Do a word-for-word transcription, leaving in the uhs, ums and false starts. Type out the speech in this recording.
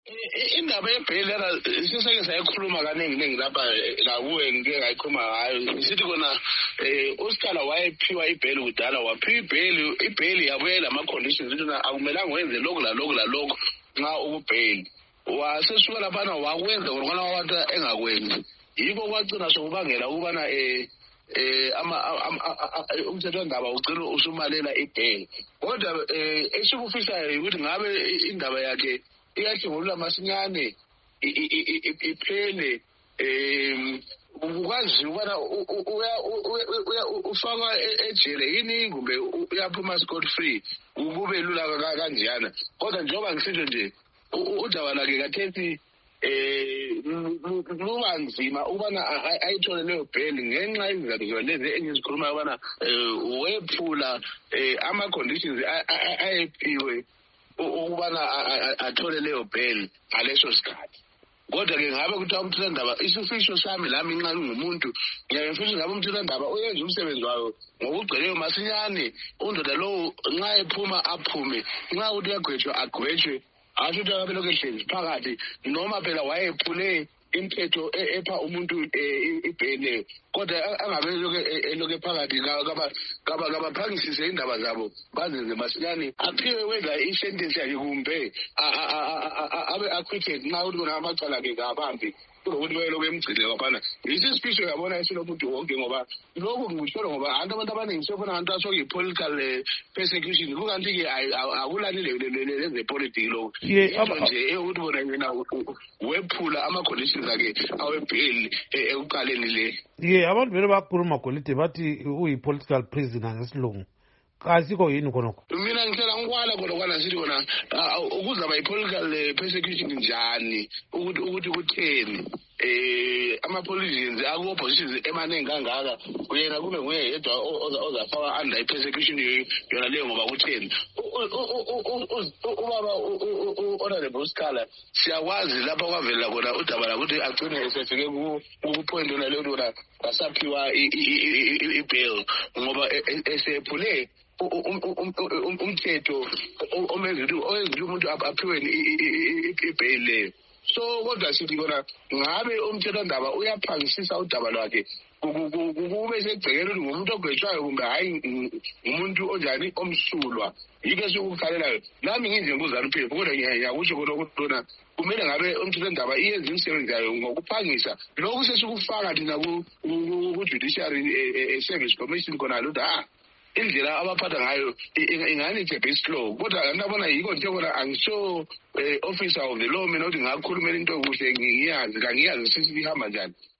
Indaba yebheli yala siseke sayikhuluma kaningi ningi lapha la kuwe ngike ngayikhuluma ngayo sithi kona uSikhala wayephiwa ibheli kudala waphiwa ibheli ibheli yabuye lama conditions ukuthi akumelanga wenze lokhu la lokhu la lokhu nxa ukubheli wasesuka laphana wakwenza ngokona wabantu engakwenzi yiko kwagcina sokubangela ukubana eh eh ama umthetho wendaba ugcina usumalela ibheli kodwa esikufisayo ukuthi ngabe indaba yakhe iyahlungulula masinyane iphele em ukwazi ukubana ufaka ejele yini kumbe uyaphuma scot free kube lula kanjani kodwa njengoba ngisitsho nje udaba lakhe kathethi eh luba nzima ukubana ayithole leyo bheli ngenxa yezizathu zolezi engizikhuluma ukubana wephula ama conditions ayephiwe ukubana athole leyo bheli ngaleso sikhathi kodwa ke ngabe kuthiwa umthethwandaba isifiso sami lami nxa ngumuntu ngiyafisa ngabe umthethwandaba uyenza umsebenzi wayo ngokugcweleyo masinyane undoda lowo nxa ephuma aphume nxa uthi uyagwetshwa agwetshwe asho ukuthi akabe lokhu ehlezi phakathi noma phela wayephule imithetho epha umuntu ibhele kodwa angabe lokhu phakathi kabaphangisise indaba zabo bazenze masinyane aphiwe wenza isentence yakhe kumbe abe acquitted nxa uthi kona amacala akhe kabambi ukuthi wayelokhu emgcile kwaphana yisisifiso yabona esilomuntu wonke ngoba lokhu ngikusholo ngoba abantu abantu abaningi sebona abantu asoke i-political persecution kukanti-ke akulani lezepolitiki lokhu into nje eyokuthi bona yena wephula ama-conditions akhe awebheli ekuqaleni le ye abantu vele bakhuluma Golide bathi uyi-political prisoner ngesilungu kasikho yini khonokho mina ngihlala ngikwala khona kwana sithi kona ukuzaba i-political persecution njani ukuthi ukuthi kutheni eh ama-politicians aku-oppositions emaningi kangaka uyena kube nguye yedwa ozafaka under i-persecution yona leyo ngoba kutheni ubaba u-honorable Sikhala siyakwazi lapha kwavelela khona udaba lakuthi agcine esefike kupoint yona leyo kona kasaphiwa i-bail ngoba esephule umthetho omenza ukuthi umuntu aphiwe ibheli leyo so kodwa sithi kona ngabe umthethwandaba uyaphangisisa udaba lwakhe kube segcekela ukuthi ngumuntu ogwetshwayo kumbe hayi ngumuntu onjani omsulwa yike esikukalelayo nami nginje ngibuzana uphepho kodwa ngiyakusho khona ukuthi lona kumele ngabe umthethwandaba iyenza imisebenzi yayo ngokuphangisa lokhu sesikufaka thina ku-judiciary service commission khona lutho ha indlela abaphatha ngayo ingani it's a bit slow kodwa ngabona yiko nje bona angisho officer of the law mina ukuthi ngakhulumela into kuhle ngiyazi kangiyazi sisihamba njani